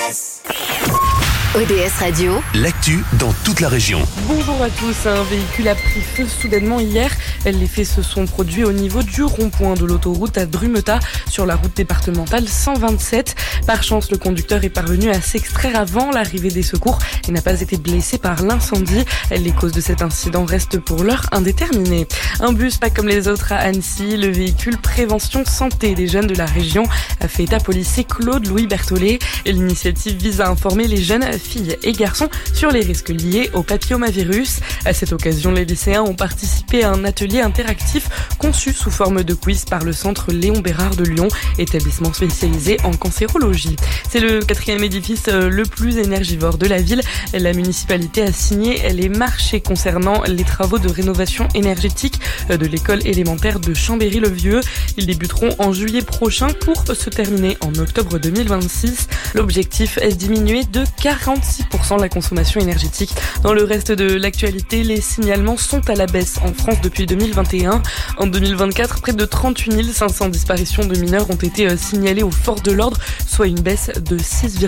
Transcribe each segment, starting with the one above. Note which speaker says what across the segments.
Speaker 1: ODS Radio,
Speaker 2: l'actu dans toute la région.
Speaker 3: Bonjour à tous, un véhicule a pris feu soudainement hier. Les faits se sont produits au niveau du rond-point de l'autoroute à Drumeta sur la route départementale 127. Par chance, le conducteur est parvenu à s'extraire avant l'arrivée des secours et n'a pas été blessé par l'incendie. Les causes de cet incident restent pour l'heure indéterminées. Un bus pas comme les autres à Annecy, le véhicule prévention santé des jeunes de la région a fait étape au lycée Claude-Louis Berthollet. L'initiative vise à informer les jeunes filles et garçons sur les risques liés au papillomavirus. À cette occasion, les lycéens ont participé à un atelier interactif conçu sous forme de quiz par le centre Léon Bérard de Lyon, établissement spécialisé en cancérologie. C'est le 4e édifice le plus énergivore de la ville. La municipalité a signé les marchés concernant les travaux de rénovation énergétique de l'école élémentaire de Chambéry-le-Vieux. Ils débuteront en juillet prochain pour se terminer en octobre 2026. L'objectif est de diminuer de 46% la consommation énergétique. Dans le reste de l'actualité, les signalements sont à la baisse en France depuis 2021. En 2024, près de 38 500 disparitions de mineurs ont été signalées aux forces de l'ordre, soit une baisse de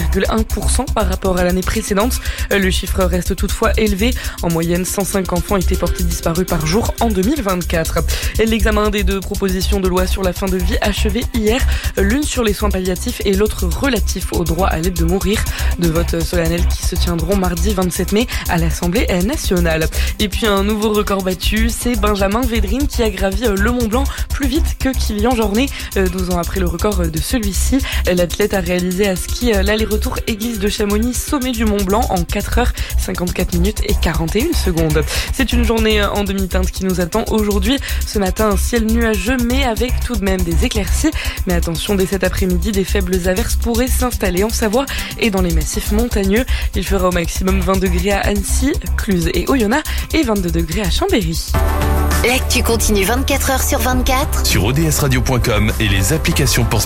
Speaker 3: 6,1% par rapport à l'année précédente. Le chiffre reste toutefois élevé. En moyenne, 105 enfants étaient portés disparus par jour en 2024. L'examen des 2 propositions de loi sur la fin de vie achevé hier, l'une sur les soins palliatifs et l'autre relatif au droit à l'aide de mourir. De votes solennels qui se tiendront mardi 27 mai à l'Assemblée nationale. Et puis un nouveau record battu, c'est Benjamin Védrine qui a gravi le Mont Blanc plus vite que Kylian Jornet, 12 ans après le record de celui-ci. L'athlète a réalisé à ski l'aller-retour Église de Chamonix, sommet du Mont Blanc en 4 heures, 54 minutes et 41 secondes. C'est une journée en demi-teinte qui nous attend aujourd'hui. Ce matin, un ciel nuageux mais avec tout de même des éclaircies. Mais attention, dès cet après-midi, des faibles averses pourraient s'installer en Savoie et dans les massifs montagneux. Il fera au maximum 20 degrés à Annecy, Cluse et Oyonnax et 22 degrés à Chambéry.
Speaker 1: l'actu continue 24 heures sur 24
Speaker 2: Sur odsradio.com et les applications pour